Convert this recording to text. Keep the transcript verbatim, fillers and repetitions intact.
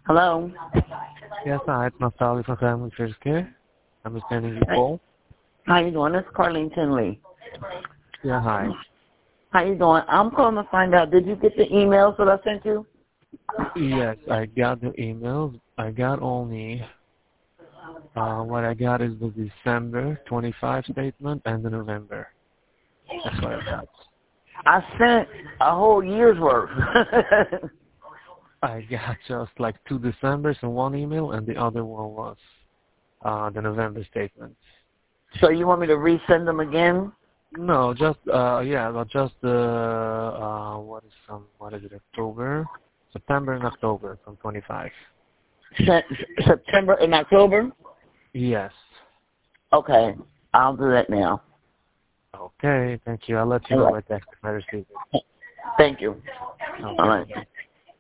Hello. Yes, hi, it's Naftali from Family First Care. I'm returning your call. How you doing? This is Carlene Tinley. Yeah, hi. How you doing? I'm calling to find out, did you get the emails that I sent you? Yes, I got the emails. I got only, uh, what I got is the December twenty-five statement and the November. That's what I got. I sent a whole year's worth. I got just like two Decembers in one email, and the other one was uh, the November statement. So you want me to resend them again? No, just uh, yeah, but just the uh, what is some what is it October, September and October from twenty-five. Se- September and October? Yes. Okay, I'll do that now. Okay, thank you. I'll let you All know right. by text if I receive it. Thank you. Okay. All right.